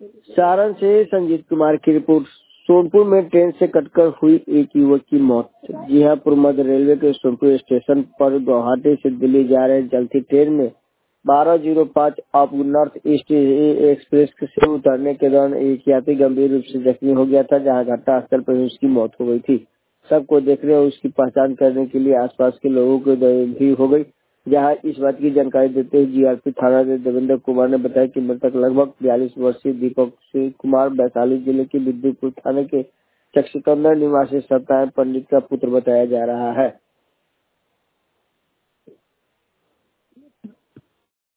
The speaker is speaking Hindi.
सारण से संजीत कुमार की रिपोर्ट। सोनपुर में ट्रेन से कटकर हुई एक युवक की मौत। जी हां, पूर्व मध्य रेलवे के सोनपुर स्टेशन पर गुवाहाटी से दिल्ली जा रहे चलती ट्रेन में 12:05 ऑफ नॉर्थ ईस्ट एक्सप्रेस से उतरने के दौरान एक यात्री गंभीर रूप से जख्मी हो गया था, जहां घटनास्थल पर ही उसकी मौत हो गई थी। सबको देखने और उसकी पहचान करने के लिए आसपास के लोगों को भीड़ हो गई। जहां इस बात की जानकारी देते हुए जीआरपी थाना देवेंद्र कुमार ने बताया कि मृतक लगभग 42 वर्षीय दीपक सिंह कुमार वैशाली जिले के विद्युतपुर थाने के चकसिकंदर निवासी सत्यनारायण पंडित का पुत्र बताया जा रहा है।